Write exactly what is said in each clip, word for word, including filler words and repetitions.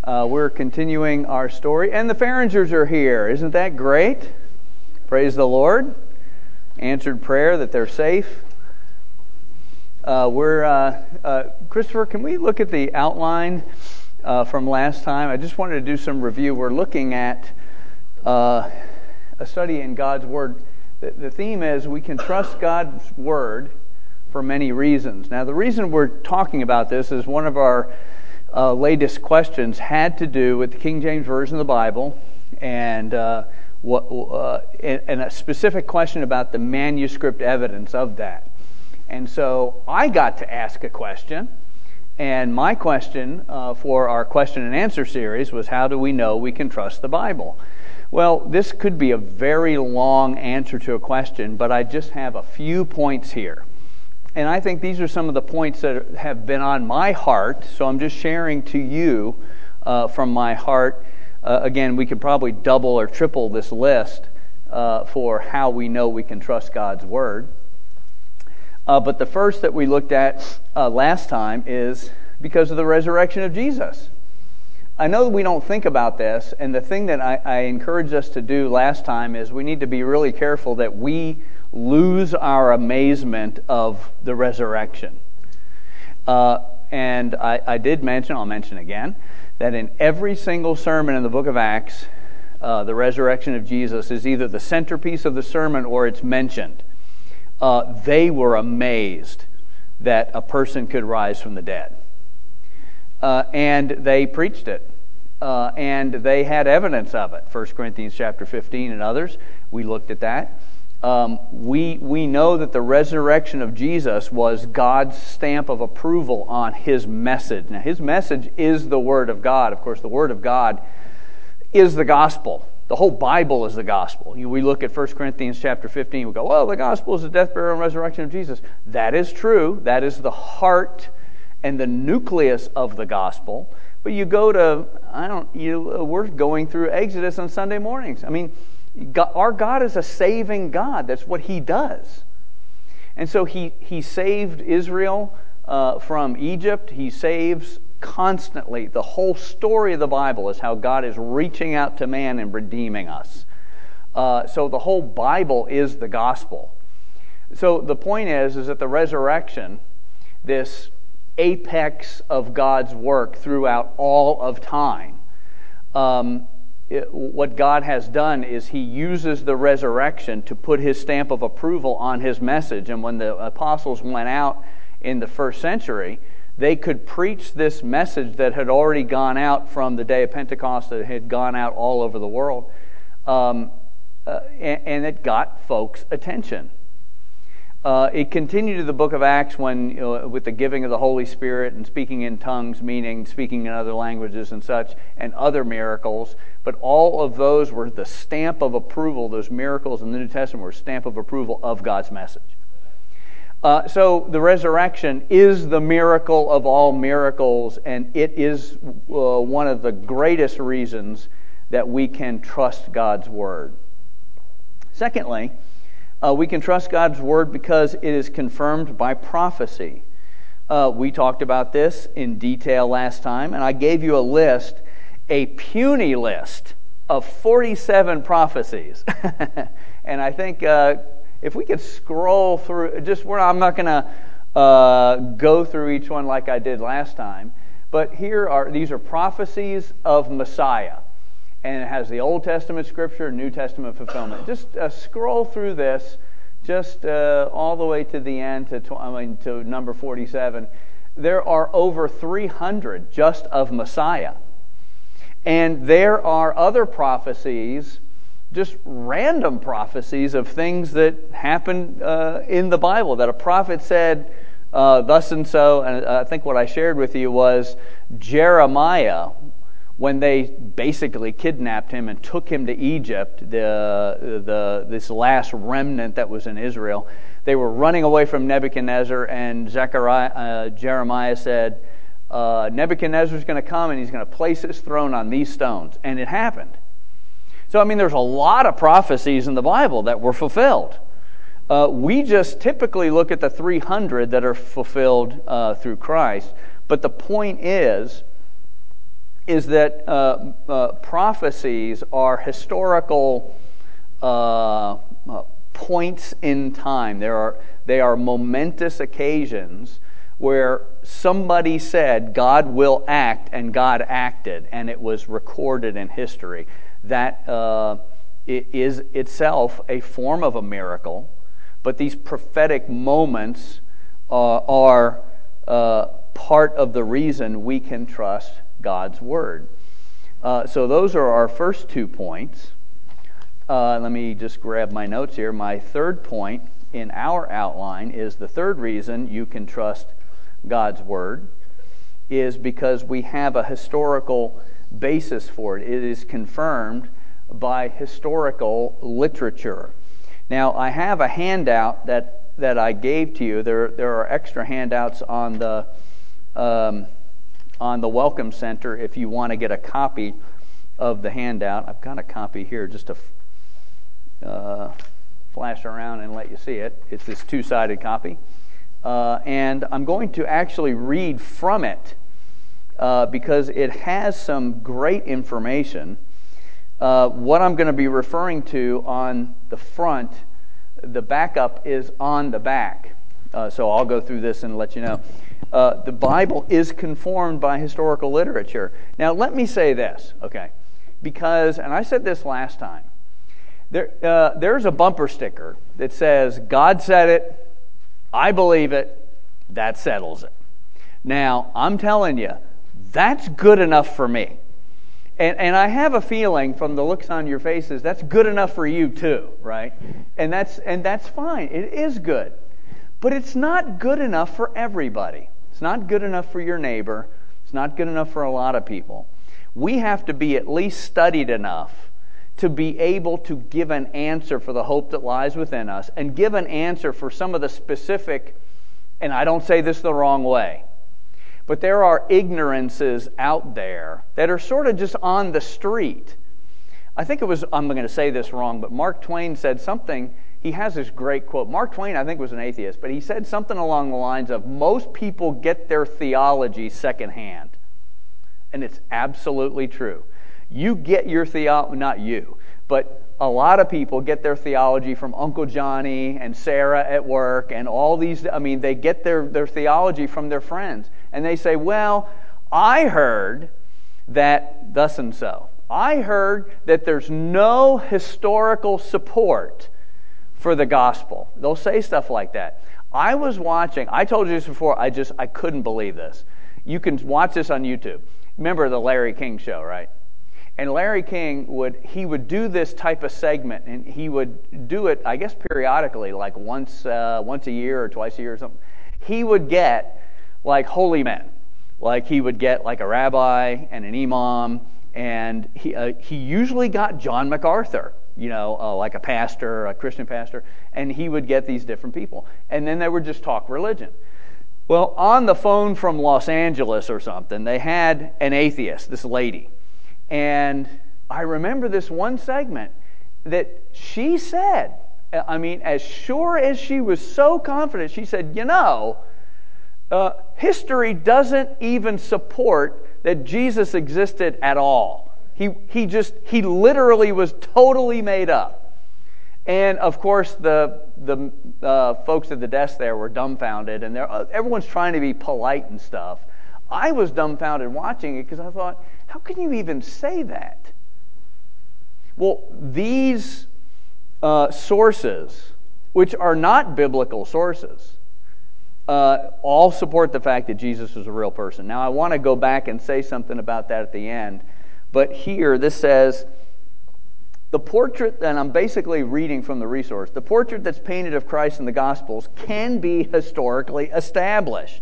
Uh, we're continuing our story, and the Farringers are here. Isn't that great? Praise the Lord. Answered prayer that they're safe. Uh, we're uh, uh, Christopher, can we look at the outline uh, from last time? I just wanted to do some review. We're looking at uh, a study in God's Word. The, the theme is we can trust God's Word for many reasons. Now, the reason we're talking about this is one of our uh, latest questions had to do with the King James Version of the Bible, and uh, what uh, and a specific question about the manuscript evidence of that. And so I got to ask a question, and my question uh, for our question and answer series was, how do we know we can trust the Bible? Well, this could be a very long answer to a question, but I just have a few points here. And I think these are some of the points that have been on my heart, so I'm just sharing to you uh, from my heart. Uh, again, we could probably double or triple this list uh, for how we know we can trust God's Word. Uh, but the first that we looked at uh, last time is because of the resurrection of Jesus. I know that we don't think about this, and the thing that I, I encouraged us to do last time is we need to be really careful that we lose our amazement of the resurrection. Uh, and I, I did mention, I'll mention again, that in every single sermon in the book of Acts, uh, the resurrection of Jesus is either the centerpiece of the sermon or it's mentioned. Uh, they were amazed that a person could rise from the dead. Uh, and they preached it. Uh, and they had evidence of it. First Corinthians chapter fifteen and others, we looked at that. Um, we we know that the resurrection of Jesus was God's stamp of approval on His message. Now, His message is the Word of God. Of course, the Word of God is the gospel. The whole Bible is the gospel. We look at First Corinthians chapter fifteen, we go, well, the gospel is the death, burial, and resurrection of Jesus. That is true. That is the heart and the nucleus of the gospel. But you go to, I don't, you, we're going through Exodus on Sunday mornings. I mean, God, our God is a saving God. That's what He does. And so He, he saved Israel uh, from Egypt. He saves constantly. The whole story of the Bible is how God is reaching out to man and redeeming us. Uh, so the whole Bible is the gospel. So the point is, is that the resurrection, this apex of God's work throughout all of time, um, it, what God has done is He uses the resurrection to put His stamp of approval on His message. And when the apostles went out in the first century, they could preach this message that had already gone out from the day of Pentecost, that had gone out all over the world, um, uh, and, and it got folks' attention. Uh, it continued to the book of Acts when, you know, with the giving of the Holy Spirit and speaking in tongues, meaning speaking in other languages and such, and other miracles. But all of those were the stamp of approval. Those miracles in the New Testament were a stamp of approval of God's message. Uh, so the resurrection is the miracle of all miracles, and it is uh, one of the greatest reasons that we can trust God's Word. Secondly, Uh, we can trust God's Word because it is confirmed by prophecy. Uh, we talked about this in detail last time, and I gave you a list, a puny list of forty-seven prophecies. And I think uh, if we could scroll through, just we're, I'm not going to uh, go through each one like I did last time, but here are these are prophecies of Messiah. And it has the Old Testament Scripture, New Testament fulfillment. Just uh, scroll through this, just uh, all the way to the end, to tw- I mean, to number forty-seven. There are over three hundred just of Messiah. And there are other prophecies, just random prophecies of things that happened uh, in the Bible, that a prophet said, uh, thus and so. And I think what I shared with you was Jeremiah, when they basically kidnapped him and took him to Egypt, the the this last remnant that was in Israel, they were running away from Nebuchadnezzar, and Zechariah, uh, Jeremiah said, uh, Nebuchadnezzar's going to come and he's going to place his throne on these stones. And it happened. So, I mean, there's a lot of prophecies in the Bible that were fulfilled. Uh, we just typically look at the three hundred that are fulfilled uh, through Christ. But the point is, is that uh, uh, prophecies are historical uh, uh, points in time. There are they are momentous occasions where somebody said God will act, and God acted, and it was recorded in history. That uh, is itself a form of a miracle, but these prophetic moments uh, are uh, part of the reason we can trust God's Word. Uh, so those are our first two points. Uh, let me just grab my notes here. My third point in our outline is the third reason you can trust God's Word is because we have a historical basis for it. It is confirmed by historical literature. Now, I have a handout that, that I gave to you. There, there are extra handouts on the um, on the Welcome Center if you want to get a copy of the handout. I've got a copy here just to uh, flash around and let you see it. It's this two-sided copy. Uh, and I'm going to actually read from it uh, because it has some great information. Uh, what I'm going to be referring to on the front, the backup is on the back. Uh, so I'll go through this and let you know. Uh, the Bible is conformed by historical literature. Now, let me say this, okay? Because, and I said this last time, there, uh, there's a bumper sticker that says, God said it, I believe it, that settles it. Now, I'm telling you, that's good enough for me. And, and I have a feeling from the looks on your faces, that's good enough for you too, right? And that's and that's fine. It is good. But it's not good enough for everybody. It's not good enough for your neighbor. It's not good enough for a lot of people. We have to be at least studied enough to be able to give an answer for the hope that lies within us and give an answer for some of the specific, and I don't say this the wrong way, but there are ignorances out there that are sort of just on the street. I think it was, I'm going to say this wrong, but Mark Twain said something. He has this great quote. Mark Twain, I think, was an atheist, but he said something along the lines of, most people get their theology secondhand. And it's absolutely true. You get your theology, not you, but a lot of people get their theology from Uncle Johnny and Sarah at work and all these, I mean, they get their, their theology from their friends. And they say, well, I heard that thus and so. I heard that there's no historical support for the gospel. They'll say stuff like that. I was watching, I told you this before, I just, I couldn't believe this. You can watch this on YouTube. Remember the Larry King show, right? And Larry King would, he would do this type of segment, and he would do it, I guess, periodically, like once, uh, once a year or twice a year or something. He would get like holy men. Like he would get like a rabbi and an imam, and he uh, he usually got John MacArthur, you know, uh, like a pastor, a Christian pastor, and he would get these different people. And then they would just talk religion. Well, on the phone from Los Angeles or something, they had an atheist, this lady. And I remember this one segment that she said, I mean, as sure as she was so confident, she said, you know, Uh, history doesn't even support that Jesus existed at all. He he just he literally was totally made up. And of course, the the uh, folks at the desk there were dumbfounded, and everyone's trying to be polite and stuff. I was dumbfounded watching it because I thought, how can you even say that? Well, these uh, sources, which are not biblical sources, Uh, all support the fact that Jesus was a real person. Now, I want to go back and say something about that at the end. But here, this says, the portrait, and I'm basically reading from the resource, the portrait that's painted of Christ in the Gospels can be historically established.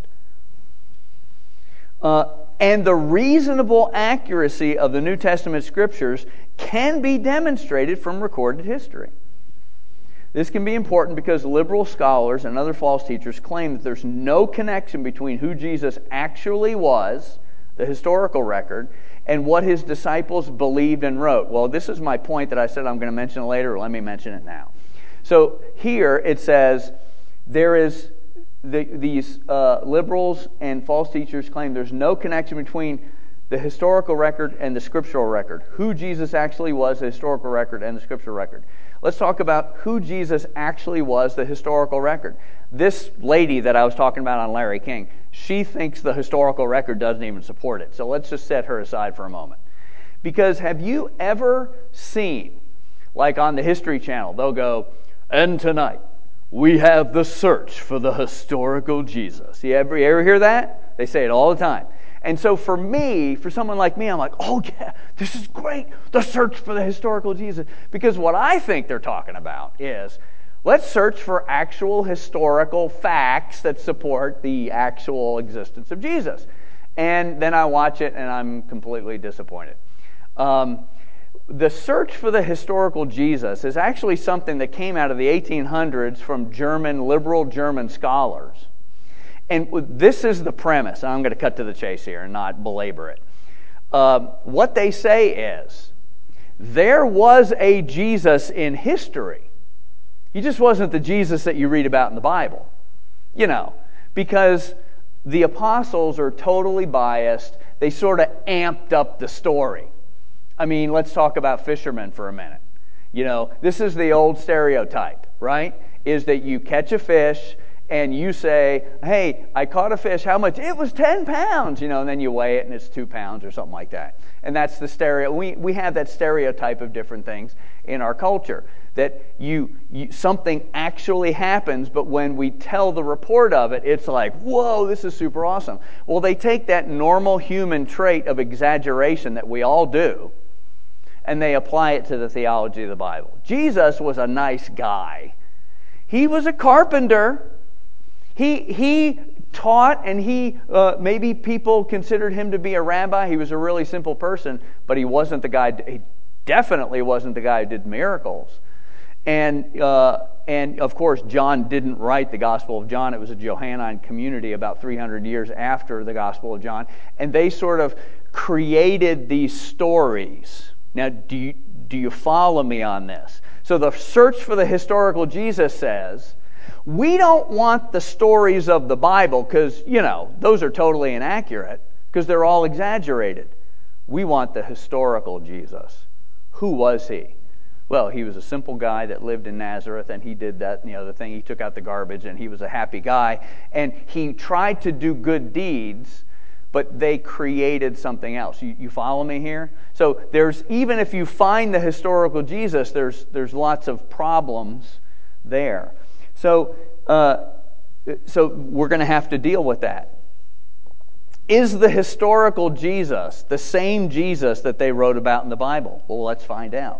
Uh, and the reasonable accuracy of the New Testament Scriptures can be demonstrated from recorded history. This can be important because liberal scholars and other false teachers claim that there's no connection between who Jesus actually was, the historical record, and what his disciples believed and wrote. Well, this is my point that I said I'm going to mention it later. Let me mention it now. So here it says there is the, these uh, liberals and false teachers claim there's no connection between The historical record and the scriptural record. Who Jesus actually was, the historical record and the scriptural record. Let's talk about who Jesus actually was, the historical record. This lady that I was talking about on Larry King, she thinks the historical record doesn't even support it. So let's just set her aside for a moment. Because have you ever seen, like on the History Channel, they'll go, and tonight we have the search for the historical Jesus. You ever, you ever hear that? They say it all the time. And so for me, for someone like me, I'm like, oh yeah, this is great, the search for the historical Jesus. Because what I think they're talking about is, let's search for actual historical facts that support the actual existence of Jesus. And then I watch it and I'm completely disappointed. Um, the search for the historical Jesus is actually something that came out of the eighteen hundreds from German, liberal German scholars. And this is the premise. I'm going to cut to the chase here and not belabor it. Uh, what they say is, there was a Jesus in history. He just wasn't the Jesus that you read about in the Bible. You know, because the apostles are totally biased. They sort of amped up the story. I mean, let's talk about fishermen for a minute. You know, this is the old stereotype, right? Is that you catch a fish and you say, hey, I caught a fish, how much? It was ten pounds, you know, and then you weigh it and it's two pounds or something like that. And that's the stereo. We we have that stereotype of different things in our culture. That you, you something actually happens, but when we tell the report of it, it's like, whoa, this is super awesome. Well, they take that normal human trait of exaggeration that we all do, and they apply it to the theology of the Bible. Jesus was a nice guy. He was a carpenter. He he taught, and he uh, maybe people considered him to be a rabbi. He was a really simple person, but he wasn't the guy. He definitely wasn't the guy who did miracles. And uh, and of course, John didn't write the Gospel of John. It was a Johannine community about three hundred years after the Gospel of John, and they sort of created these stories. Now, do you, do you follow me on this? So the search for the historical Jesus says, we don't want the stories of the Bible because, you know, those are totally inaccurate because they're all exaggerated. We want the historical Jesus. Who was he? Well, he was a simple guy that lived in Nazareth, and he did that, you know, the thing, he took out the garbage, and he was a happy guy, and he tried to do good deeds, but they created something else. You, you follow me here? So there's, even if you find the historical Jesus, there's there's lots of problems there. So, uh, so we're going to have to deal with that. Is the historical Jesus the same Jesus that they wrote about in the Bible? Well, let's find out.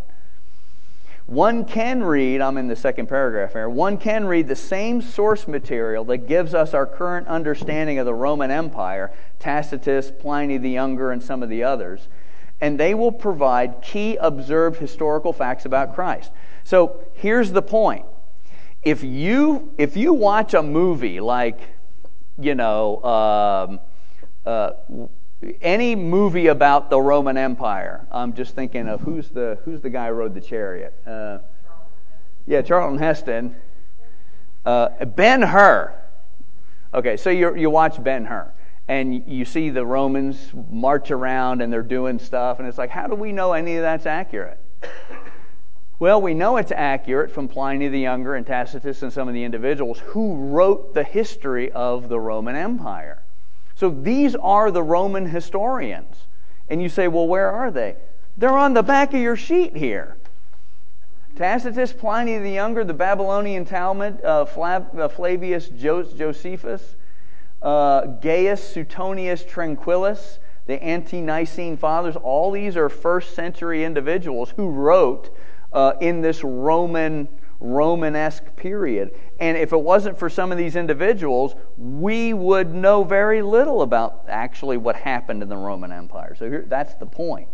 One can read, I'm in the second paragraph here, one can read the same source material that gives us our current understanding of the Roman Empire, Tacitus, Pliny the Younger, and some of the others, and they will provide key observed historical facts about Christ. So here's the point. If you if you watch a movie like, you know, um, uh, any movie about the Roman Empire, I'm just thinking of who's the who's the guy who rode the chariot? Uh, yeah, Charlton Heston. Uh, Ben-Hur. Okay, so you you watch Ben-Hur, and you see the Romans march around and they're doing stuff, and it's like, how do we know any of that's accurate? Well, we know it's accurate from Pliny the Younger and Tacitus and some of the individuals who wrote the history of the Roman Empire. So these are the Roman historians. And you say, well, where are they? They're on the back of your sheet here. Tacitus, Pliny the Younger, the Babylonian Talmud, uh, Flav- uh, Flavius Jos- Josephus, uh, Gaius Suetonius Tranquillus, the Ante-Nicene Fathers. All these are first century individuals who wrote Uh, in this Roman, Romanesque period. And if it wasn't for some of these individuals, we would know very little about actually what happened in the Roman Empire. So here, that's the point.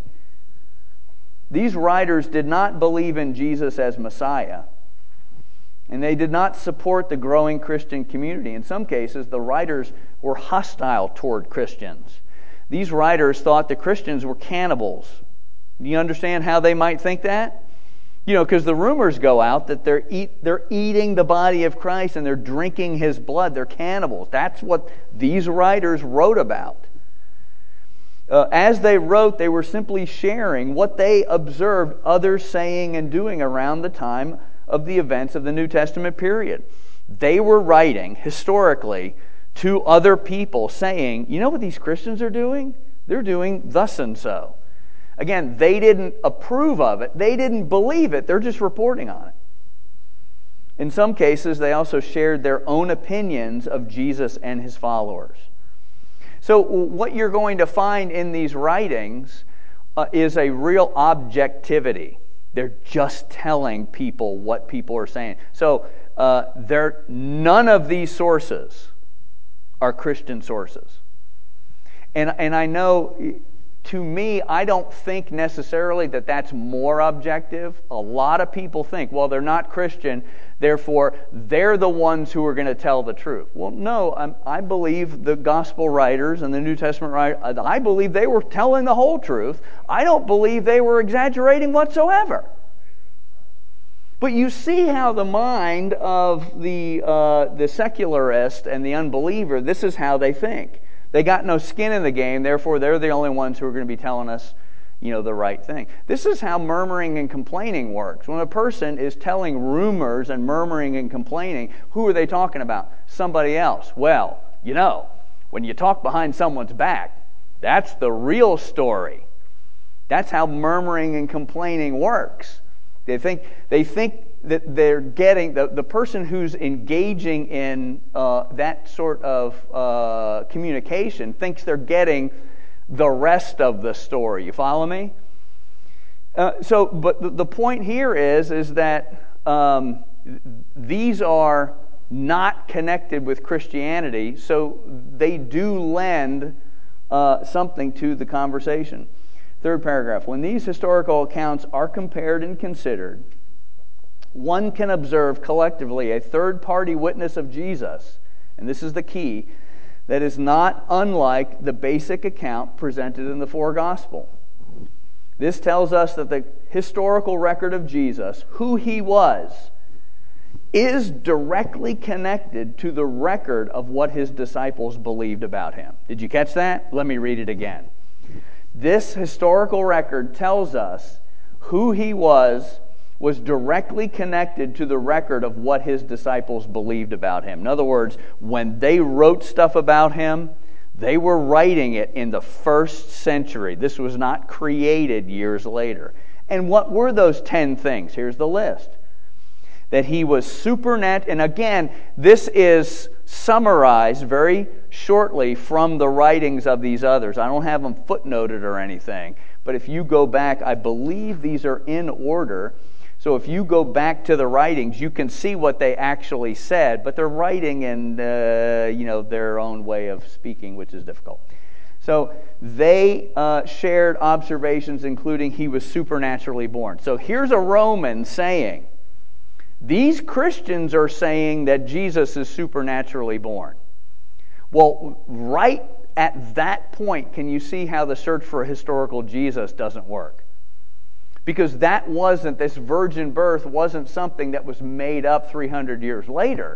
These writers did not believe in Jesus as Messiah, and they did not support the growing Christian community. In some cases, the writers were hostile toward Christians. These writers thought the Christians were cannibals. Do you understand how they might think that? You know, because the rumors go out that they're eat, they're eating the body of Christ and they're drinking His blood. They're cannibals. That's what these writers wrote about. Uh, as they wrote, they were simply sharing what they observed others saying and doing around the time of the events of the New Testament period. They were writing, historically, to other people saying, you know what these Christians are doing? They're doing thus and so. Again, they didn't approve of it. They didn't believe it. They're just reporting on it. In some cases, they also shared their own opinions of Jesus and his followers. So what you're going to find in these writings uh, is a real objectivity. They're just telling people what people are saying. So uh, they're, none of these sources are Christian sources. And, and I know, to me, I don't think necessarily that that's more objective. A lot of people think, well, they're not Christian, therefore they're the ones who are going to tell the truth. Well, no, I'm, I believe the gospel writers and the New Testament writers, I believe they were telling the whole truth. I don't believe they were exaggerating whatsoever. But you see how the mind of the uh, the secularist and the unbeliever, this is how they think. They got no skin in the game, therefore they're the only ones who are going to be telling us, you know, the right thing. This is how murmuring and complaining works. When a person is telling rumors and murmuring and complaining, who are they talking about? Somebody else. Well, you know, when you talk behind someone's back, that's the real story. That's how murmuring and complaining works. They think they think that they're getting, the, the person who's engaging in uh, that sort of uh, communication thinks they're getting the rest of the story. You follow me? Uh, so, but the, the point here is, is that um, these are not connected with Christianity, so they do lend uh, something to the conversation. Third paragraph. When these historical accounts are compared and considered, one can observe collectively a third-party witness of Jesus, and this is the key, that is not unlike the basic account presented in the four Gospels. This tells us that the historical record of Jesus, who he was, is directly connected to the record of what his disciples believed about him. Did you catch that? Let me read it again. This historical record tells us who he was, was directly connected to the record of what his disciples believed about him. In other words, when they wrote stuff about him, they were writing it in the first century. This was not created years later. And what were those ten things? Here's the list. That he was supernatural, and again, this is summarized very shortly from the writings of these others. I don't have them footnoted or anything, but if you go back, I believe these are in order. So if you go back to the writings, you can see what they actually said, but they're writing in uh, you know their own way of speaking, which is difficult. So they uh, shared observations, including he was supernaturally born. So here's a Roman saying, these Christians are saying that Jesus is supernaturally born. Well, right at that point, can you see how the search for a historical Jesus doesn't work? Because that wasn't, this virgin birth wasn't something that was made up three hundred years later.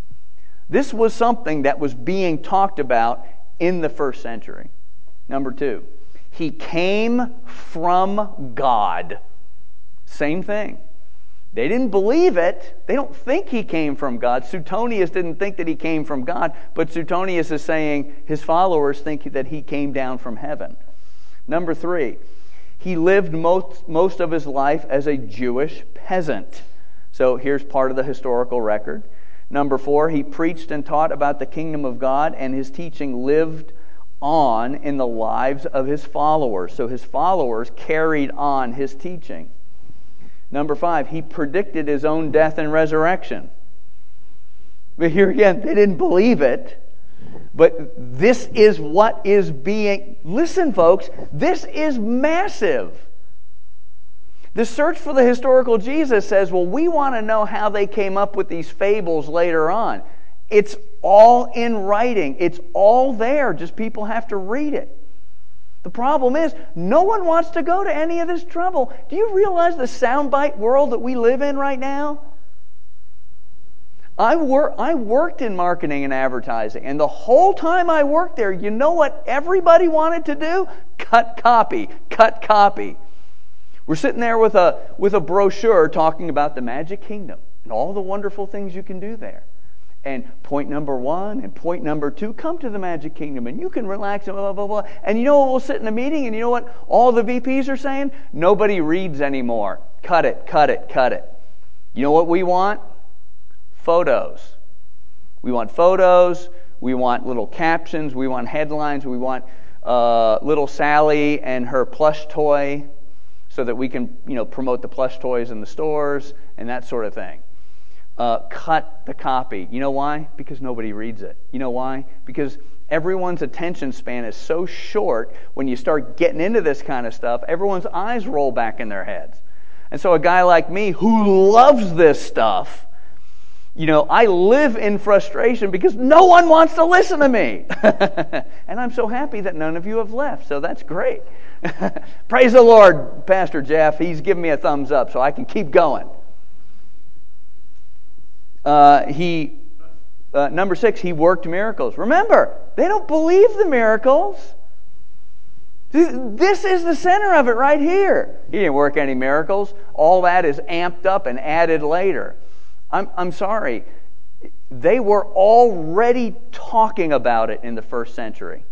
This was something that was being talked about in the first century. Number two, he came from God. Same thing. They didn't believe it. They don't think he came from God. Suetonius didn't think that he came from God, but Suetonius is saying his followers think that he came down from heaven. Number three, he lived most, most of his life as a Jewish peasant. So here's part of the historical record. Number four, he preached and taught about the kingdom of God, and his teaching lived on in the lives of his followers. So his followers carried on his teaching. Number five, he predicted his own death and resurrection. But here again, they didn't believe it. But this is what is being... Listen, folks, this is massive. The search for the historical Jesus says, well, we want to know how they came up with these fables later on. It's all in writing. It's all there. Just people have to read it. The problem is, no one wants to go to any of this trouble. Do you realize the soundbite world that we live in right now? I, wor- I worked in marketing and advertising, and the whole time I worked there, you know what everybody wanted to do? Cut copy, cut copy. We're sitting there with a, with a brochure talking about the Magic Kingdom and all the wonderful things you can do there. And point number one and point number two, come to the Magic Kingdom and you can relax and blah, blah, blah. And you know what, we'll sit in a meeting and you know what all the V Ps are saying? Nobody reads anymore. Cut it, cut it, cut it. You know what we want? Photos. We want photos. We want little captions. We want headlines. We want uh, little Sally and her plush toy so that we can, you know, promote the plush toys in the stores and that sort of thing. Uh, cut the copy. You know why? Because nobody reads it. You know why? Because everyone's attention span is so short when you start getting into this kind of stuff, everyone's eyes roll back in their heads. And so a guy like me who loves this stuff, you know, I live in frustration because no one wants to listen to me. And I'm so happy that none of you have left, so that's great. Praise the Lord, Pastor Jeff. He's giving me a thumbs up so I can keep going. Uh, he, uh, number six, he worked miracles. Remember, they don't believe the miracles. This is the center of it right here. He didn't work any miracles. All that is amped up and added later. I'm, I'm sorry. They were already talking about it in the first century.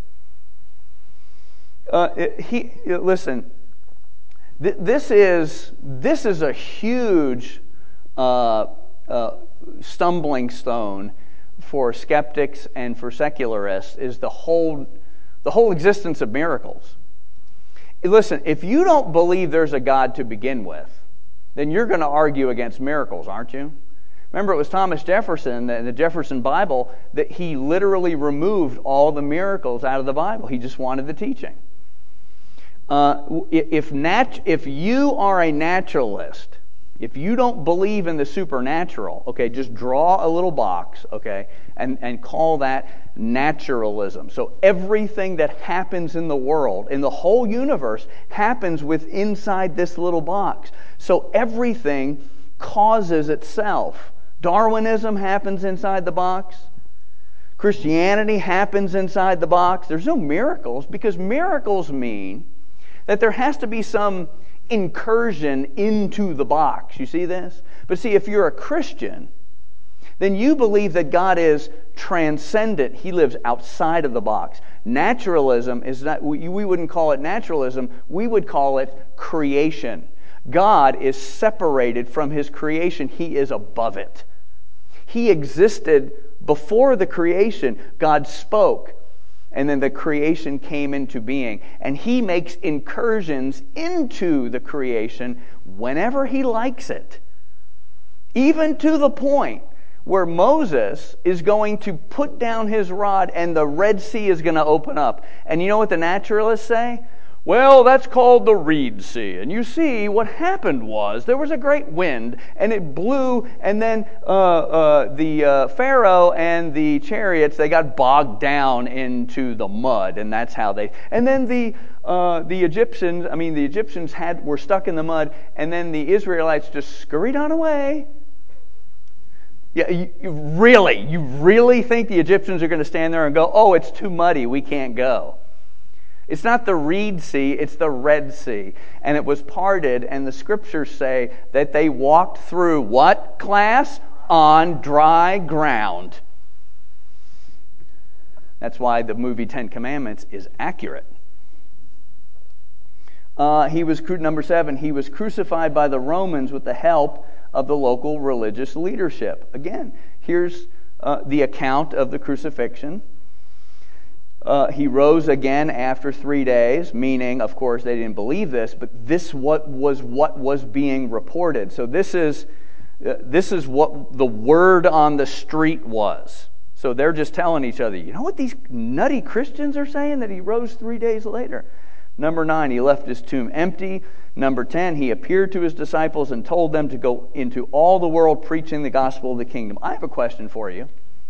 Uh, he listen. Th- this is this is a huge uh, uh, stumbling stone for skeptics and for secularists. Is the whole the whole existence of miracles. Listen, if you don't believe there's a God to begin with, then you're going to argue against miracles, aren't you? Remember, it was Thomas Jefferson, in the Jefferson Bible, that he literally removed all the miracles out of the Bible. He just wanted the teaching. Uh, if nat- if you are a naturalist, if you don't believe in the supernatural, okay, just draw a little box, okay, and, and call that naturalism. So everything that happens in the world, in the whole universe, happens with inside this little box. So everything causes itself. Darwinism happens inside the box. Christianity happens inside the box. There's no miracles, because miracles mean that there has to be some incursion into the box. You see this? But see, if you're a Christian, then you believe that God is transcendent. He lives outside of the box. Naturalism is not, we, we wouldn't call it naturalism, we would call it creation. God is separated from His creation. He is above it. He existed before the creation. God spoke, and then the creation came into being. And He makes incursions into the creation whenever He likes it. Even to the point where Moses is going to put down his rod and the Red Sea is going to open up. And you know what the naturalists say? Well, that's called the Reed Sea. And you see, what happened was there was a great wind, and it blew, and then uh, uh, the uh, Pharaoh and the chariots, they got bogged down into the mud, and that's how they... And then the uh, the Egyptians, I mean, the Egyptians had were stuck in the mud, and then the Israelites just scurried on away. Yeah, you, you really, you really think the Egyptians are going to stand there and go, oh, it's too muddy, we can't go? It's not the Reed Sea, it's the Red Sea. And it was parted, and the Scriptures say that they walked through what, class? On dry ground. That's why the movie Ten Commandments is accurate. Uh, he was, number seven, he was crucified by the Romans with the help of the local religious leadership. Again, here's uh, the account of the crucifixion. Uh, he rose again after three days, meaning, of course, they didn't believe this, but this what was what was being reported. So this is uh, this is what the word on the street was. So they're just telling each other, you know what these nutty Christians are saying? That he rose three days later. Number nine, he left his tomb empty. Number ten, he appeared to his disciples and told them to go into all the world preaching the gospel of the kingdom. I have a question for you.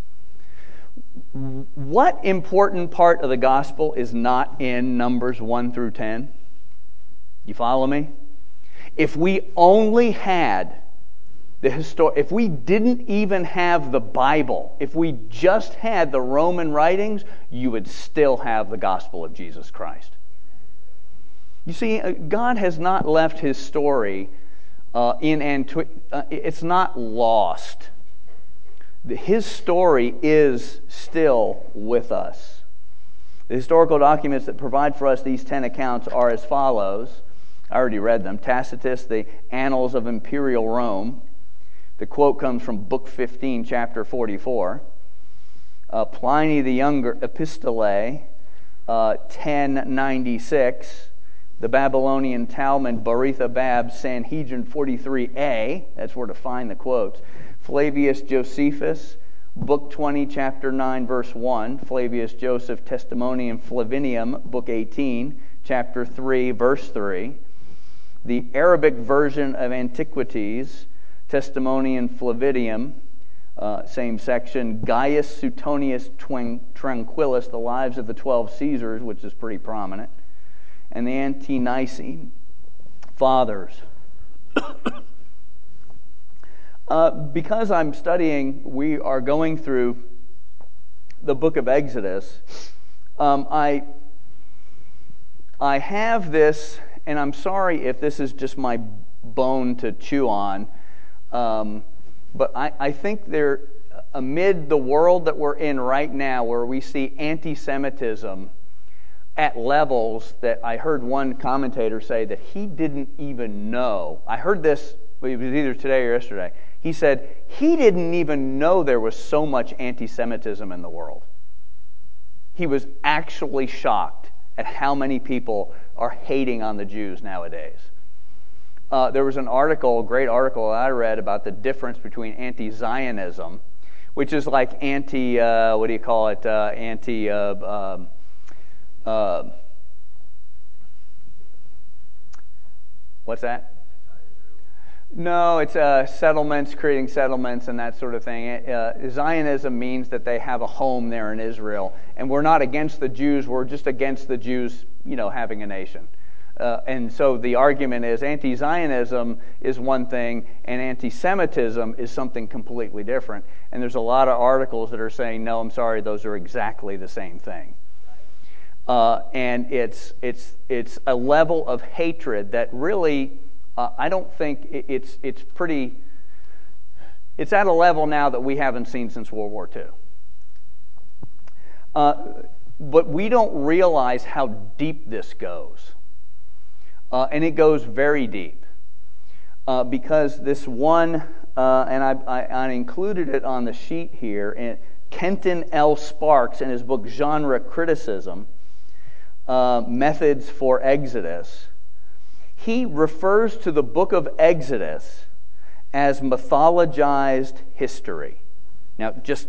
What important part of the gospel is not in Numbers one through ten? You follow me? If we only had The histor- if we didn't even have the Bible, if we just had the Roman writings, you would still have the gospel of Jesus Christ. You see, God has not left His story uh, in antiquity. Uh, it's not lost. His story is still with us. The historical documents that provide for us these ten accounts are as follows. I already read them. Tacitus, the Annals of Imperial Rome. The quote comes from Book fifteen, Chapter forty-four. Uh, Pliny the Younger, Epistolae, uh, ten ninety-six. The Babylonian Talmud, Baritha Bab, Sanhedrin forty-three A. That's where to find the quotes. Flavius Josephus, Book twenty, Chapter nine, Verse one. Flavius Joseph, Testimonium Flavinium, Book eighteen, Chapter three, Verse three. The Arabic version of Antiquities, Testimonium Flavidium, uh, same section. Gaius Suetonius Tranquillus, The Lives of the Twelve Caesars, which is pretty prominent. And the Ante-Nicene Fathers. uh, because I'm studying, we are going through the book of Exodus. Um, I, I have this, and I'm sorry if this is just my bone to chew on, um, but I, I think there, amid the world that we're in right now, where we see anti-Semitism at levels that I heard one commentator say that he didn't even know. I heard this, it was either today or yesterday. He said he didn't even know there was so much anti-Semitism in the world. He was actually shocked at how many people are hating on the Jews nowadays. Uh, there was an article, a great article that I read about the difference between anti-Zionism, which is like anti, uh, what do you call it, uh, anti... Uh, um, Uh, what's that? No, it's uh, settlements, creating settlements and that sort of thing. Uh, Zionism means that they have a home there in Israel. And we're not against the Jews, we're just against the Jews, you know, having a nation. Uh, and so the argument is anti-Zionism is one thing and anti-Semitism is something completely different. And there's a lot of articles that are saying, no, I'm sorry, those are exactly the same thing. Uh, and it's it's it's a level of hatred that really uh, I don't think it, it's it's pretty. It's at a level now that we haven't seen since World War Two. Uh, but we don't realize how deep this goes, uh, and it goes very deep uh, because this one, uh, and I, I, I included it on the sheet here. And Kenton L. Sparks in his book Genre Criticism. Uh, methods for Exodus, he refers to the book of Exodus as mythologized history. Now, just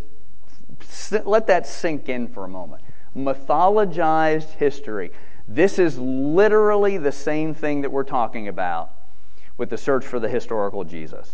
let that sink in for a moment. Mythologized history. This is literally the same thing that we're talking about with the search for the historical Jesus.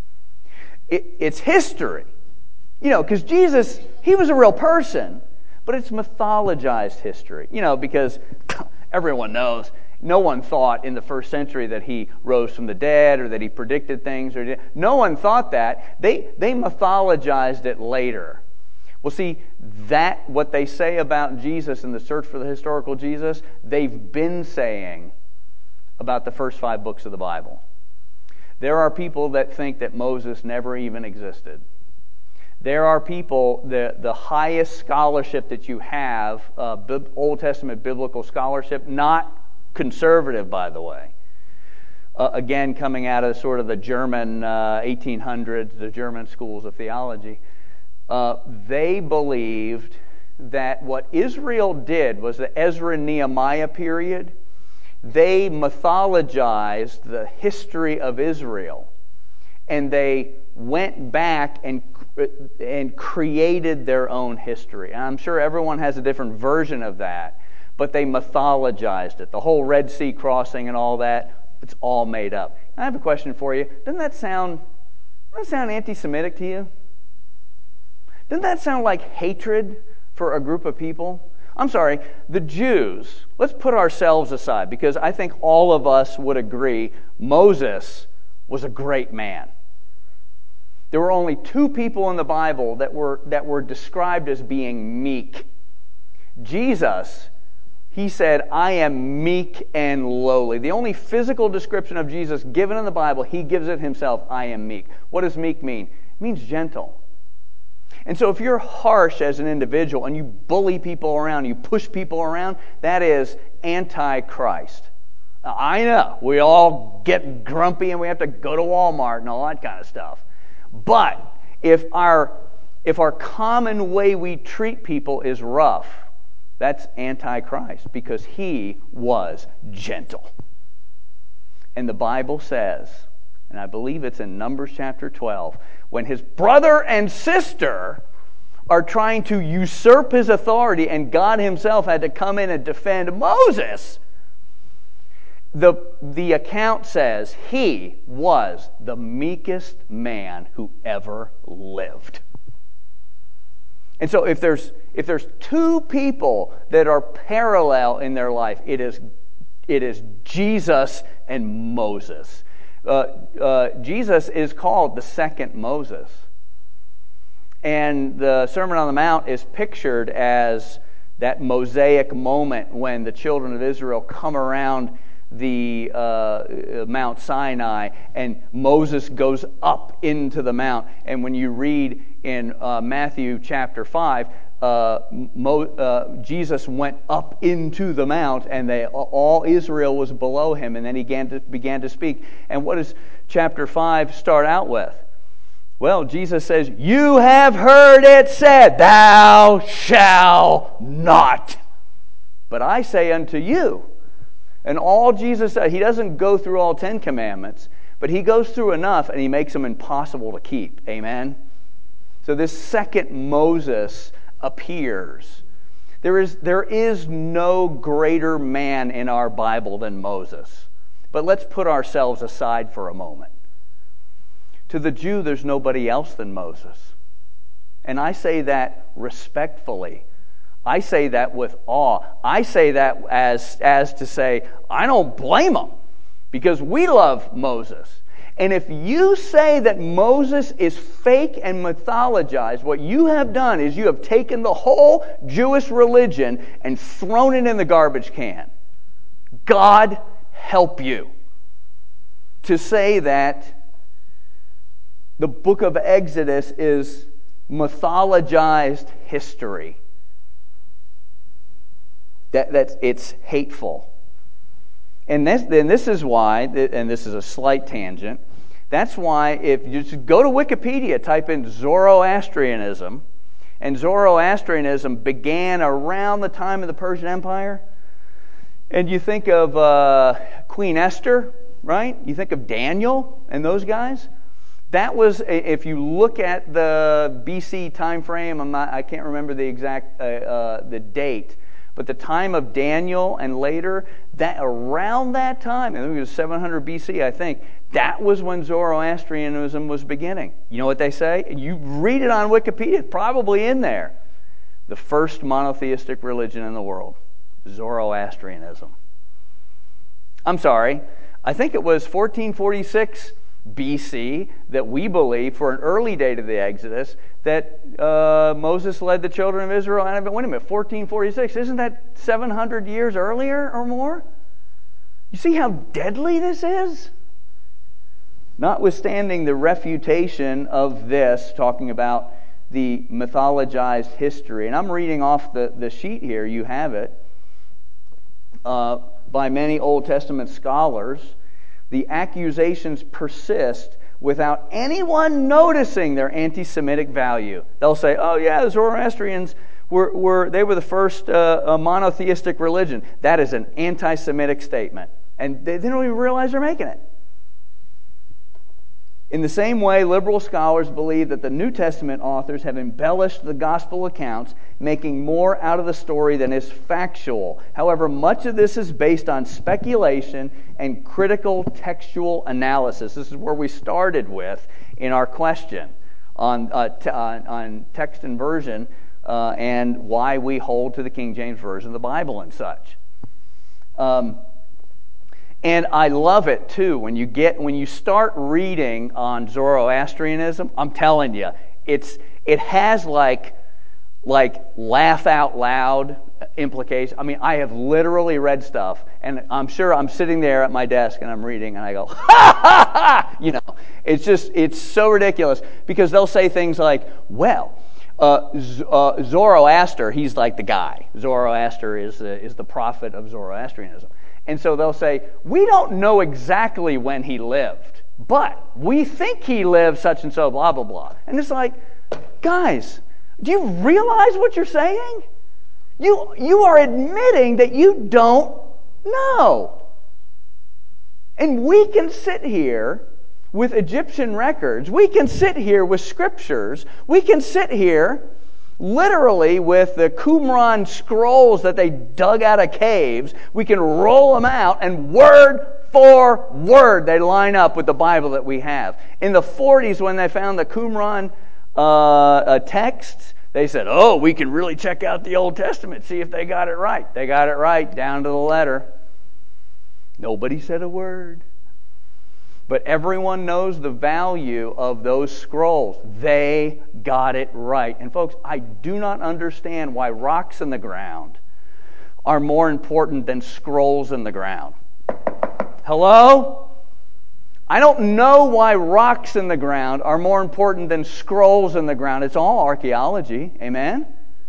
It, it's history. You know, because Jesus, he was a real person. But it's mythologized history, you know, because everyone knows no one thought in the first century that he rose from the dead or that he predicted things. Or no one thought that. They they mythologized it later. Well, see, that what they say about Jesus in the search for the historical Jesus, they've been saying about the first five books of the Bible. There are people that think that Moses never even existed. There are people, the, the highest scholarship that you have, uh, Old Testament biblical scholarship, not conservative, by the way. Uh, again, coming out of sort of the German uh, eighteen hundreds, the German schools of theology, uh, they believed that what Israel did was the Ezra and Nehemiah period. They mythologized the history of Israel, and they went back and and created their own history. And I'm sure everyone has a different version of that, but they mythologized it. The whole Red Sea crossing and all that, it's all made up. I have a question for you. Doesn't that sound, doesn't that sound anti-Semitic to you? Doesn't that sound like hatred for a group of people? I'm sorry, the Jews, let's put ourselves aside, because I think all of us would agree Moses was a great man. There were only two people in the Bible that were, that were described as being meek. Jesus, he said, I am meek and lowly. The only physical description of Jesus given in the Bible, he gives it himself, I am meek. What does meek mean? It means gentle. And so if you're harsh as an individual and you bully people around, you push people around, that is anti-Christ. Now, I know we all get grumpy and we have to go to Walmart and all that kind of stuff. But if our if our common way we treat people is rough, that's anti-Christ, because he was gentle. And the Bible says, and I believe it's in Numbers chapter twelve, when his brother and sister are trying to usurp his authority and God himself had to come in and defend Moses, the, the account says he was the meekest man who ever lived. And so if there's if there's two people that are parallel in their life, it is it is Jesus and Moses. Uh, uh, Jesus is called the second Moses. And the Sermon on the Mount is pictured as that Mosaic moment when the children of Israel come around the uh, Mount Sinai and Moses goes up into the mount. And when you read in uh, Matthew chapter five, uh, Mo, uh, Jesus went up into the mount and they, all Israel was below him, and then he began to, began to speak. And what does chapter five start out with? Well, Jesus says, you have heard it said, thou shalt not. But I say unto you. And all Jesus said, he doesn't go through all Ten Commandments, but he goes through enough and he makes them impossible to keep. Amen? So this second Moses appears. There is, there is no greater man in our Bible than Moses. But let's put ourselves aside for a moment. To the Jew, there's nobody else than Moses. And I say that respectfully. I say that with awe. I say that as, as to say, I don't blame them, because we love Moses. And if you say that Moses is fake and mythologized, what you have done is you have taken the whole Jewish religion and thrown it in the garbage can. God help you to say that the book of Exodus is mythologized history. That, that it's hateful. And this, and this is why, and this is a slight tangent, that's why if you just go to Wikipedia, type in Zoroastrianism, and Zoroastrianism began around the time of the Persian Empire, and you think of uh, Queen Esther, right? You think of Daniel and those guys. That was, if you look at the B C time frame, I'm not, I can't remember the exact uh, uh, the date, but the time of Daniel and later, that around that time, I think it was seven hundred B C, I think, that was when Zoroastrianism was beginning. You know what they say? You read it on Wikipedia, it's probably in there. The first monotheistic religion in the world, Zoroastrianism. I'm sorry, I think it was fourteen forty-six B C that we believe, for an early date of the Exodus, that uh, Moses led the children of Israel. And wait a minute, fourteen forty-six, isn't that seven hundred years earlier or more? You see how deadly this is? Notwithstanding the refutation of this, talking about the mythologized history, and I'm reading off the, the sheet here, you have it, uh, by many Old Testament scholars, the accusations persist without anyone noticing their anti-Semitic value. They'll say, oh yeah, the Zoroastrians were, were they were the first uh, monotheistic religion. That is an anti-Semitic statement. And they, they don't even realize they're making it. In the same way, liberal scholars believe that the New Testament authors have embellished the gospel accounts, making more out of the story than is factual. However, much of this is based on speculation and critical textual analysis. This is where we started with in our question on, uh, t- on, on text and version uh, and why we hold to the King James Version of the Bible and such. Um, And I love it too. When you get when you start reading on Zoroastrianism, I'm telling you, it's it has like like laugh out loud implications. I mean, I have literally read stuff, and I'm sure I'm sitting there at my desk and I'm reading, and I go, ha ha ha! You know, it's just it's so ridiculous because they'll say things like, well. Uh, Z- uh, Zoroaster, he's like the guy. Zoroaster is uh, is the prophet of Zoroastrianism. And so they'll say, we don't know exactly when he lived, but we think he lived such and so, blah, blah, blah. And it's like, guys, do you realize what you're saying? You, you are admitting that you don't know. And we can sit here with Egyptian records. We can sit here with scriptures. We can sit here literally with the Qumran scrolls that they dug out of caves. We can roll them out, and word for word they line up with the Bible that we have. In the forties, when they found the Qumran uh, uh, texts, they said, oh, we can really check out the Old Testament, see if they got it right. They got it right, down to the letter. Nobody said a word. But everyone knows the value of those scrolls. They got it right. And folks, I do not understand why rocks in the ground are more important than scrolls in the ground. Hello? I don't know why rocks in the ground are more important than scrolls in the ground. It's all archaeology. Amen?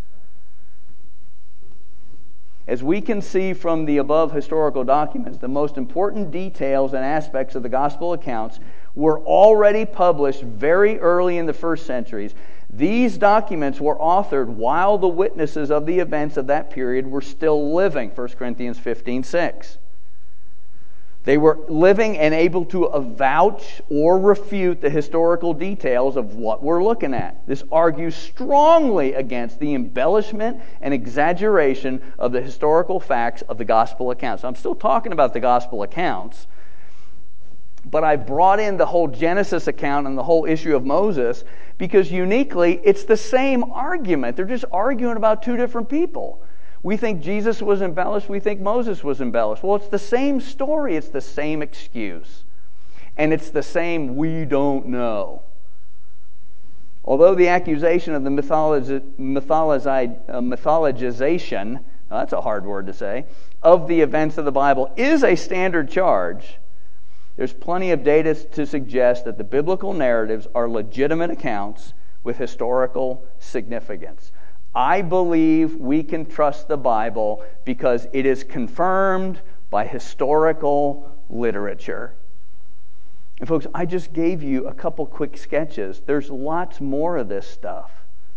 As we can see from the above historical documents, the most important details and aspects of the gospel accounts were already published very early in the first centuries. These documents were authored while the witnesses of the events of that period were still living, First Corinthians fifteen six. They were living and able to avouch or refute the historical details of what we're looking at. This argues strongly against the embellishment and exaggeration of the historical facts of the gospel accounts. I'm still talking about the gospel accounts, but I brought in the whole Genesis account and the whole issue of Moses because uniquely it's the same argument. They're just arguing about two different people. We think Jesus was embellished. We think Moses was embellished. Well, it's the same story. It's the same excuse. And it's the same we don't know. Although the accusation of the mythologi- mythologi- uh, mythologization, oh, that's a hard word to say, of the events of the Bible is a standard charge, there's plenty of data to suggest that the biblical narratives are legitimate accounts with historical significance. I believe we can trust the Bible because it is confirmed by historical literature. And folks, I just gave you a couple quick sketches. There's lots more of this stuff.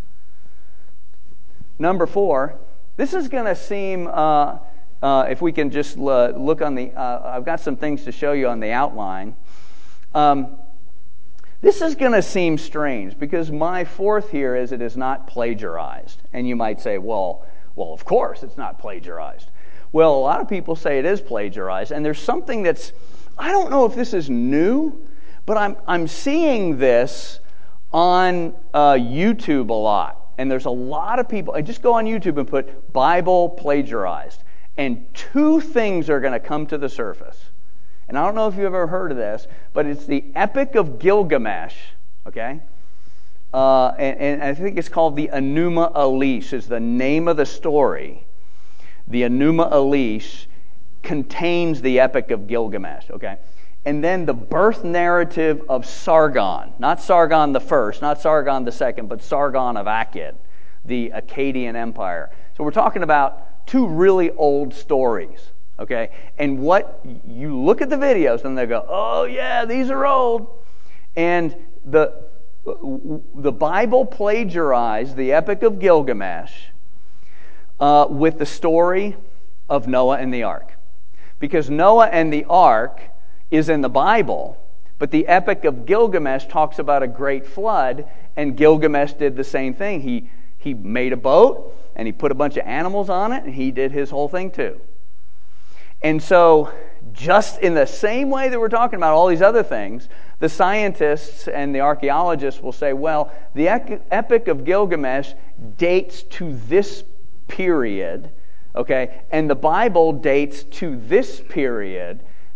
Number four, this is going to seem, uh, uh, if we can just uh, look on the, uh, I've got some things to show you on the outline. Um, This is going to seem strange because my fourth here is it is not plagiarized. And you might say, well, well, of course it's not plagiarized. Well, a lot of people say it is plagiarized. And there's something that's, I don't know if this is new, but I'm I'm seeing this on uh, YouTube a lot. And there's a lot of people, I just go on YouTube and put Bible plagiarized. And two things are going to come to the surface. And I don't know if you've ever heard of this, but it's the Epic of Gilgamesh, okay? Uh, and, and I think it's called the Enuma Elish is the name of the story. The Enuma Elish contains the Epic of Gilgamesh, okay? And then the birth narrative of Sargon. Not Sargon the first, not Sargon the second, but Sargon of Akkad, the Akkadian Empire. So we're talking about two really old stories. Okay, and what you look at the videos and they go, oh yeah, these are old. And the the Bible plagiarized the Epic of Gilgamesh uh, with the story of Noah and the Ark. Because Noah and the Ark is in the Bible, but the Epic of Gilgamesh talks about a great flood, and Gilgamesh did the same thing. He he made a boat, and he put a bunch of animals on it, and he did his whole thing too. And so, just in the same way that we're talking about all these other things, the scientists and the archaeologists will say, well, the Epic of Gilgamesh dates to this period, okay, and the Bible dates to this period,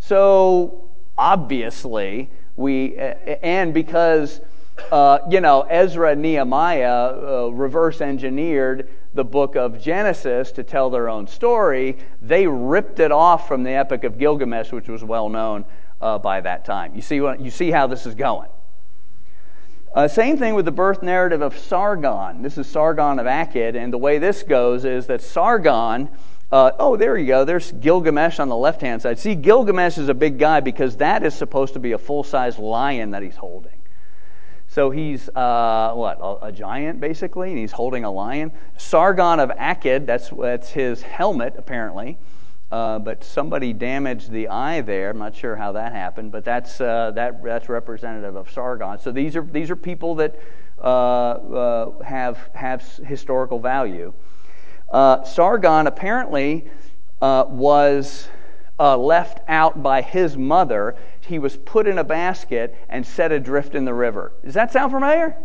So obviously, we, and because, uh, you know, Ezra and Nehemiah uh, reverse engineered the book of Genesis to tell their own story, they ripped it off from the Epic of Gilgamesh, which was well known uh, by that time. You see what, you see how this is going. Uh, same thing with the birth narrative of Sargon. This is Sargon of Akkad, and the way this goes is that Sargon, uh, oh, there you go, there's Gilgamesh on the left-hand side. See, Gilgamesh is a big guy because that is supposed to be a full-size lion that he's holding. So he's, uh, what, a, a giant, basically, and he's holding a lion. Sargon of Akkad, that's, that's his helmet, apparently. Uh, but somebody damaged the eye there. I'm not sure how that happened, but that's uh, that that's representative of Sargon. So these are these are people that uh, uh, have have historical value. Uh, Sargon apparently uh, was uh, left out by his mother. He was put in a basket and set adrift in the river. Does that sound familiar?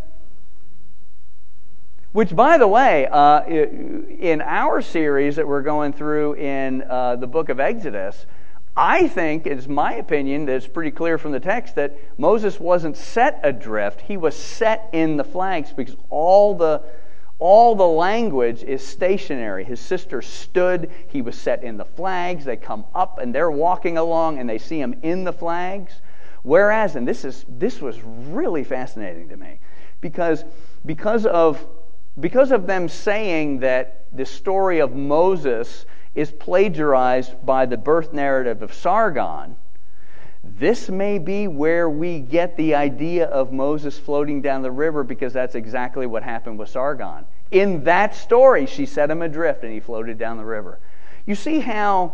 Which, by the way, uh, in our series that we're going through in uh, the book of Exodus, I think, it's my opinion, that it's pretty clear from the text that Moses wasn't set adrift. He was set in the flags because all the all the language is stationary. His sister stood. He was set in the flags. They come up and they're walking along and they see him in the flags. Whereas, and this is this was really fascinating to me, because because of Because of them saying that the story of Moses is plagiarized by the birth narrative of Sargon, this may be where we get the idea of Moses floating down the river, because that's exactly what happened with Sargon. In that story, she set him adrift and he floated down the river. You see how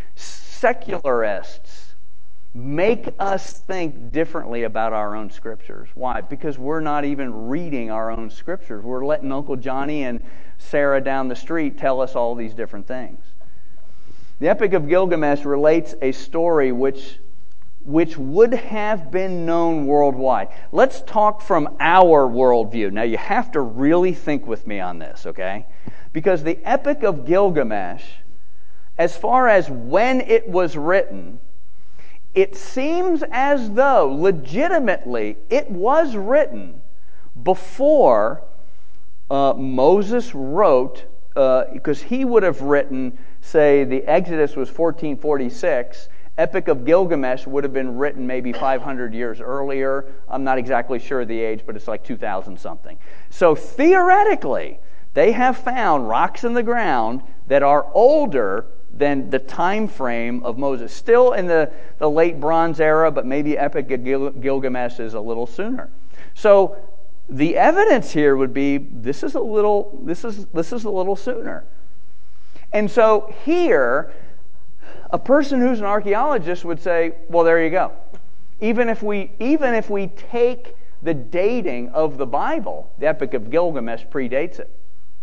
secularists make us think differently about our own scriptures. Why? Because we're not even reading our own scriptures. We're letting Uncle Johnny and Sarah down the street tell us all these different things. The Epic of Gilgamesh relates a story which, which would have been known worldwide. Let's talk from our worldview. Now, you have to really think with me on this, okay? Because the Epic of Gilgamesh, as far as when it was written, it seems as though, legitimately, it was written before uh, Moses wrote, uh, because he would have written, say, the Exodus was fourteen forty-six, Epic of Gilgamesh would have been written maybe five hundred years earlier. I'm not exactly sure of the age, but it's like two thousand something. So theoretically, they have found rocks in the ground that are older than the time frame of Moses. Still in the, the late Bronze era, but maybe Epic of Gil- Gilgamesh is a little sooner. So the evidence here would be this is a little this is this is a little sooner. And so here, a person who's an archaeologist would say, well, there you go. Even if we even if we take the dating of the Bible, the Epic of Gilgamesh predates it.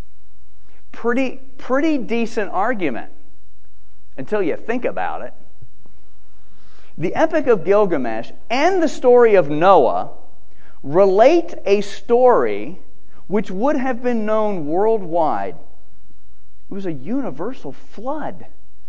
Pretty pretty decent argument. Until you think about it. The Epic of Gilgamesh and the story of Noah relate a story which would have been known worldwide. It was a universal flood.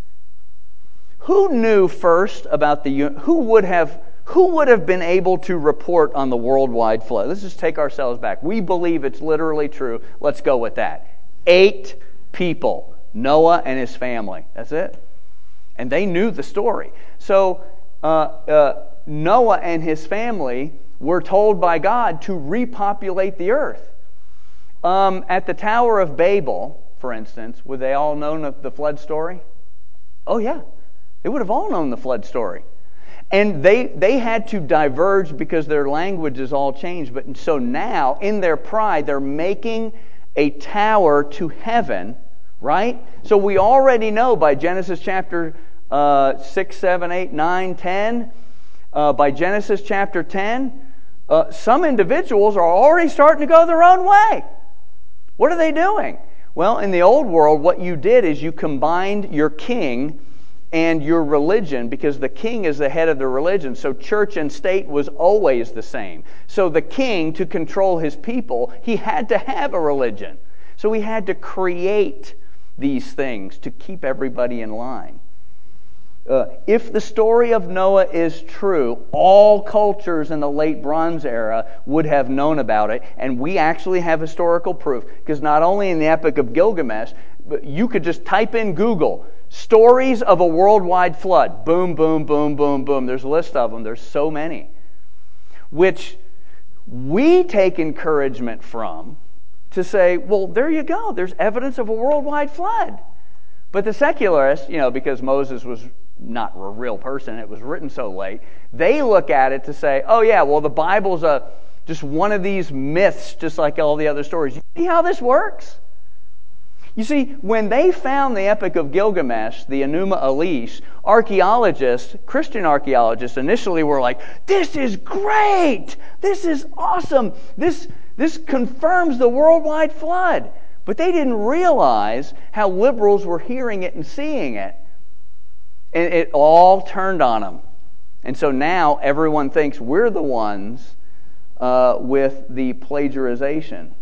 Who knew first about the who would have who would have been able to report on the worldwide flood? Let's just take ourselves back. We believe it's literally true. Let's go with that. Eight people, Noah and his family. That's it. And they knew the story. So uh, uh, Noah and his family were told by God to repopulate the earth. Um, at the Tower of Babel, for instance, would they all known of the flood story? Oh yeah, they would have all known the flood story. And they they had to diverge because their languages all changed. But so now, in their pride, they're making a tower to heaven, right? So we already know by Genesis chapter uh, six, seven, eight, nine, ten, uh, by Genesis chapter ten, uh, some individuals are already starting to go their own way. What are they doing? Well, in the old world, what you did is you combined your king and your religion, because the king is the head of the religion. So church and state was always the same. So the king, to control his people, he had to have a religion. So he had to create these things to keep everybody in line. Uh, if the story of Noah is true, all cultures in the late Bronze Era would have known about it, and we actually have historical proof, because not only in the Epic of Gilgamesh, but you could just type in Google, stories of a worldwide flood. Boom, boom, boom, boom, boom. There's a list of them. There's so many. Which we take encouragement from to say, well, there you go. There's evidence of a worldwide flood. But the secularists, you know, because Moses was not a real person, it was written so late, they look at it to say, oh yeah, well the Bible's a just one of these myths, just like all the other stories. You see how this works? You see, when they found the Epic of Gilgamesh, the Enuma Elish, archaeologists, Christian archaeologists, initially were like, this is great! This is awesome! This, this confirms the worldwide flood. But they didn't realize how liberals were hearing it and seeing it. And it all turned on them. And so now everyone thinks we're the ones uh, with the plagiarization.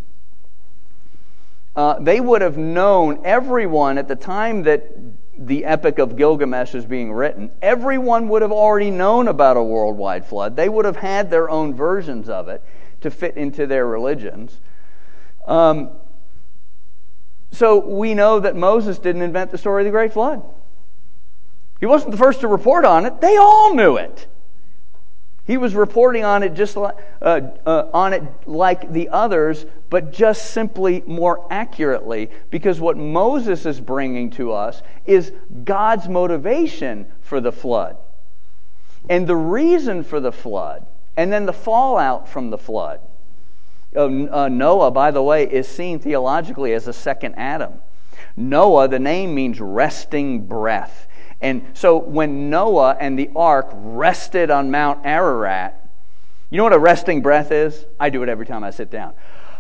Uh, they would have known, everyone at the time that the Epic of Gilgamesh is being written, everyone would have already known about a worldwide flood. They would have had their own versions of it to fit into their religions. Um, so we know that Moses didn't invent the story of the Great Flood. He wasn't the first to report on it. They all knew it. He was reporting on it just like, uh, uh, on it like the others, but just simply more accurately, because what Moses is bringing to us is God's motivation for the flood. And the reason for the flood, and then the fallout from the flood. Uh, uh, Noah, by the way, is seen theologically as a second Adam. Noah, the name means resting breath. And so when Noah and the ark rested on Mount Ararat, you know what a resting breath is? I do it every time I sit down.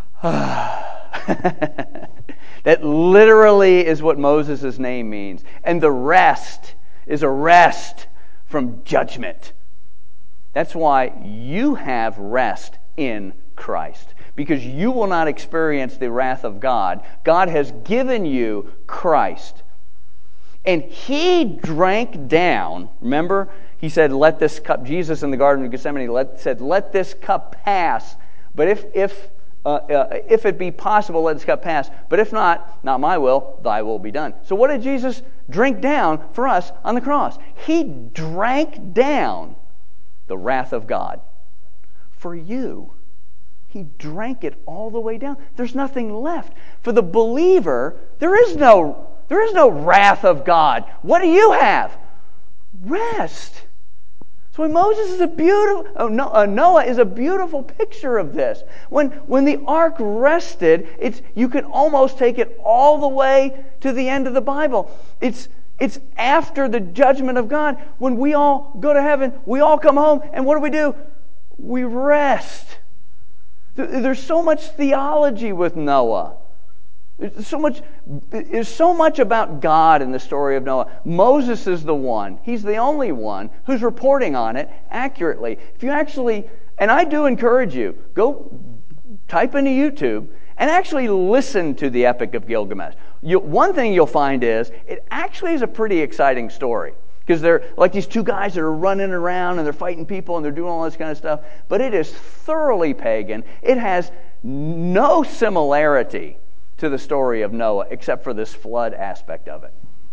That literally is what Moses' name means. And the rest is a rest from judgment. That's why you have rest in Christ. Because you will not experience the wrath of God. God has given you Christ. And He drank down, remember, He said, let this cup, Jesus in the Garden of Gethsemane let, said, let this cup pass. But if if uh, uh, if it be possible, let this cup pass. But if not, not my will, thy will be done. So what did Jesus drink down for us on the cross? He drank down the wrath of God for you. He drank it all the way down. There's nothing left. For the believer, there is no There is no wrath of God. What do you have? Rest. So when Moses is a beautiful, oh, no, uh, Noah is a beautiful picture of this. When when the ark rested, it's you can almost take it all the way to the end of the Bible. It's it's after the judgment of God. When we all go to heaven, we all come home, and what do we do? We rest. There's so much theology with Noah. There's so much, there's so much about God in the story of Noah. Moses is the one. He's the only one who's reporting on it accurately. If you actually, and I do encourage you, go type into YouTube and actually listen to the Epic of Gilgamesh. You, one thing you'll find is, it actually is a pretty exciting story. Because they're like these two guys that are running around and they're fighting people and they're doing all this kind of stuff. But it is thoroughly pagan. It has no similarity to the story of Noah, except for this flood aspect of it.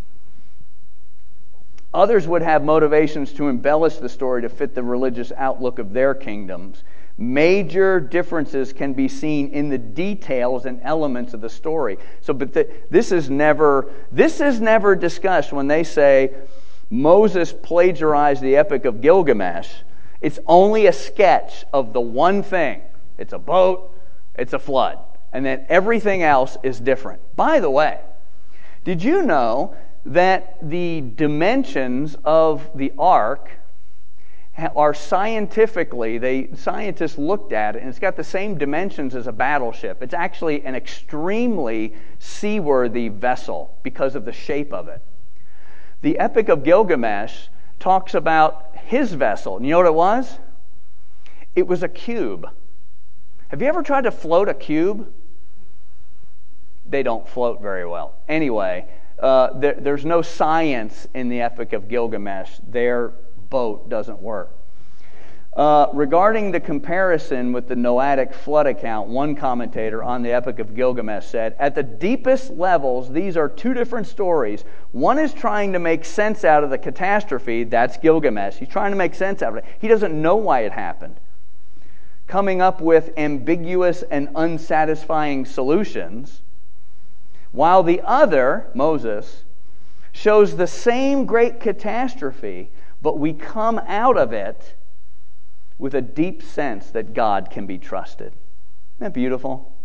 Others would have motivations to embellish the story to fit the religious outlook of their kingdoms. Major differences can be seen in the details and elements of the story. So, but the, this is never this is never discussed when they say Moses plagiarized the Epic of Gilgamesh. It's only a sketch of the one thing. It's a boat, it's a flood. And then everything else is different. By the way, did you know that the dimensions of the ark are scientifically, they scientists looked at it, and it's got the same dimensions as a battleship. It's actually an extremely seaworthy vessel because of the shape of it. The Epic of Gilgamesh talks about his vessel. And you know what it was? It was a cube. Have you ever tried to float a cube? They don't float very well. Anyway, Uh, there, there's no science in the Epic of Gilgamesh. Their boat doesn't work. Uh, regarding the comparison with the Noahic flood account, one commentator on the Epic of Gilgamesh said, at the deepest levels, these are two different stories. One is trying to make sense out of the catastrophe. That's Gilgamesh. He's trying to make sense out of it. He doesn't know why it happened. Coming up with ambiguous and unsatisfying solutions, while the other, Moses, shows the same great catastrophe, but we come out of it with a deep sense that God can be trusted. Isn't that beautiful?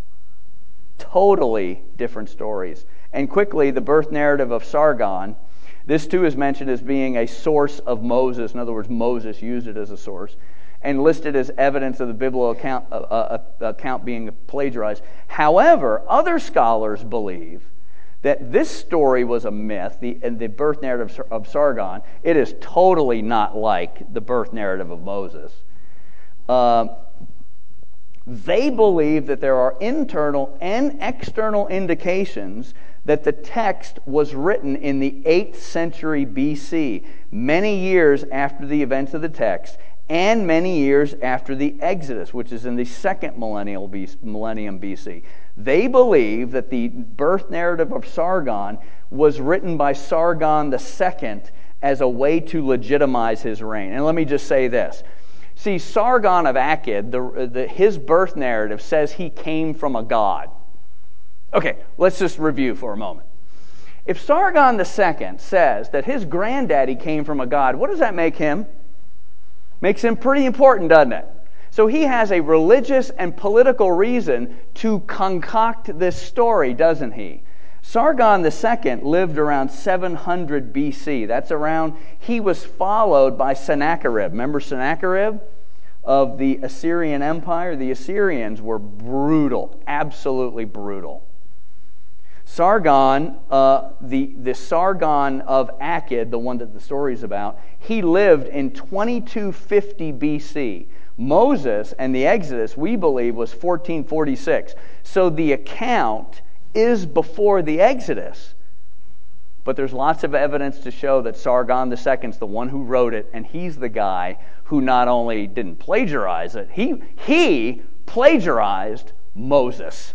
Totally different stories. And quickly, the birth narrative of Sargon. This too is mentioned as being a source of Moses. In other words, Moses used it as a source. And listed as evidence of the biblical account, uh, uh, account being plagiarized. However, other scholars believe that this story was a myth, the, the birth narrative of Sargon. It is totally not like the birth narrative of Moses. Uh, they believe that there are internal and external indications that the text was written in the eighth century B C, many years after the events of the text, and many years after the Exodus, which is in the second millennial B C, millennium B C. They believe that the birth narrative of Sargon was written by Sargon the Second as a way to legitimize his reign. And let me just say this. See, Sargon of Akkad, the, the, his birth narrative says he came from a god. Okay, let's just review for a moment. If Sargon the Second says that his granddaddy came from a god, what does that make him? Makes him pretty important, doesn't it? So he has a religious and political reason to concoct this story, doesn't he? Sargon the Second lived around seven hundred B C. That's around, he was followed by Sennacherib. Remember Sennacherib of the Assyrian Empire? The Assyrians were brutal, absolutely brutal. Sargon, uh, the, the Sargon of Akkad, the one that the story is about, he lived in twenty-two fifty B C. Moses and the Exodus, we believe, was fourteen forty-six. So the account is before the Exodus. But there's lots of evidence to show that Sargon the Second is the one who wrote it, and he's the guy who not only didn't plagiarize it, he, he plagiarized Moses.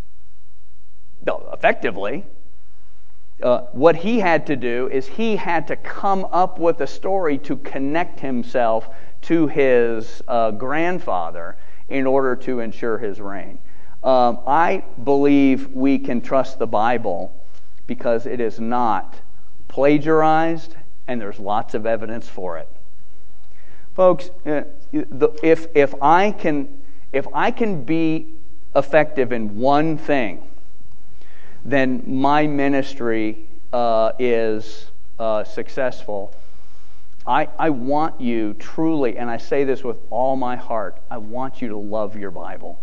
No, effectively. Uh, what he had to do is he had to come up with a story to connect himself to his uh, grandfather in order to ensure his reign. Um, I believe we can trust the Bible because it is not plagiarized, and there's lots of evidence for it. Folks, uh, if if I can if I can be effective in one thing, then my ministry uh, is uh, successful. I, I want you truly, and I say this with all my heart, I want you to love your Bible.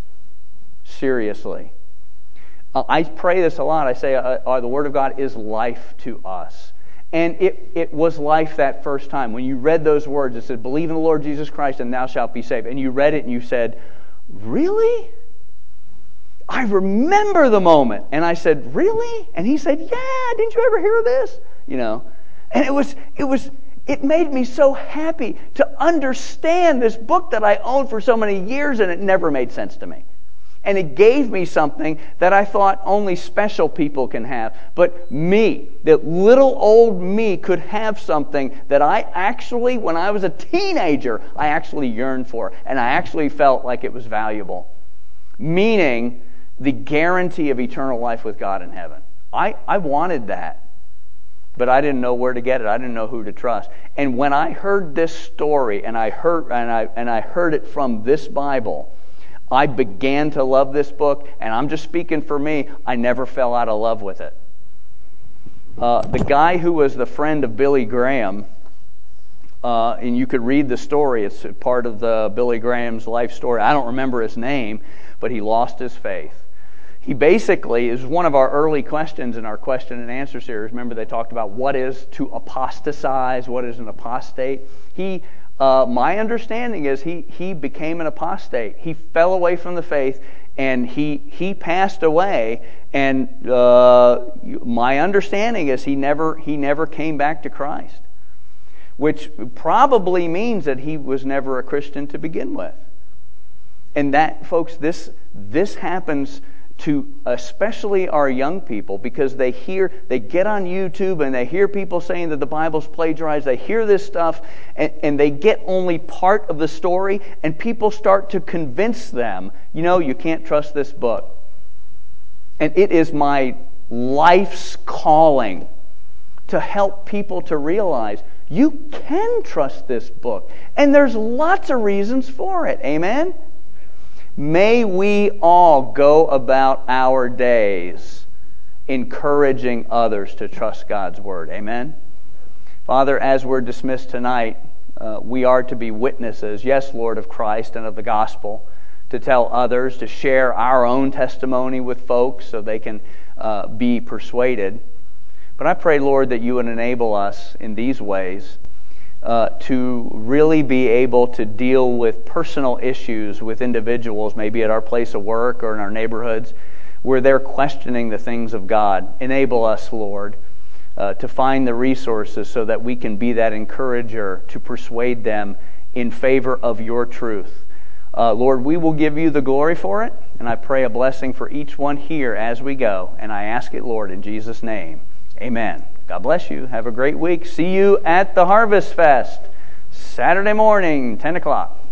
Seriously. Uh, I pray this a lot. I say uh, uh, the Word of God is life to us. And it, it was life that first time. When you read those words, it said, believe in the Lord Jesus Christ and thou shalt be saved. And you read it and you said, really? I remember the moment. And I said, really? And he said, yeah, didn't you ever hear of this? You know, and it was, it was, it made me so happy to understand this book that I owned for so many years, and it never made sense to me. And it gave me something that I thought only special people can have. But me, that little old me, could have something that I actually, when I was a teenager, I actually yearned for. And I actually felt like it was valuable. Meaning the guarantee of eternal life with God in heaven. I, I wanted that. But I didn't know where to get it. I didn't know who to trust. And when I heard this story, and I heard and I and I heard it from this Bible, I began to love this book. And I'm just speaking for me. I never fell out of love with it. Uh, the guy who was the friend of Billy Graham, uh, and you could read the story. It's part of the Billy Graham's life story. I don't remember his name, but he lost his faith. He basically is one of our early questions in our question and answer series. Remember, they talked about what is to apostatize, what is an apostate. He, uh, my understanding is he he became an apostate. He fell away from the faith, and he he passed away. And uh, my understanding is he never he never came back to Christ, which probably means that he was never a Christian to begin with. And that, folks, this this happens to especially our young people, because they hear, they get on YouTube and they hear people saying that the Bible's plagiarized. They hear this stuff and, and they get only part of the story, and people start to convince them, you know, you can't trust this book. And it is my life's calling to help people to realize you can trust this book. And there's lots of reasons for it. Amen? May we all go about our days encouraging others to trust God's Word. Amen? Father, as we're dismissed tonight, uh, we are to be witnesses, yes, Lord, of Christ and of the gospel, to tell others, to share our own testimony with folks so they can uh, be persuaded. But I pray, Lord, that you would enable us in these ways uh, to really be able to deal with personal issues with individuals, maybe at our place of work or in our neighborhoods, where they're questioning the things of God. Enable us, Lord, uh, to find the resources so that we can be that encourager to persuade them in favor of your truth. Uh, Lord, we will give you the glory for it, and I pray a blessing for each one here as we go, and I ask it, Lord, in Jesus' name. Amen. God bless you. Have a great week. See you at the Harvest Fest, Saturday morning, ten o'clock.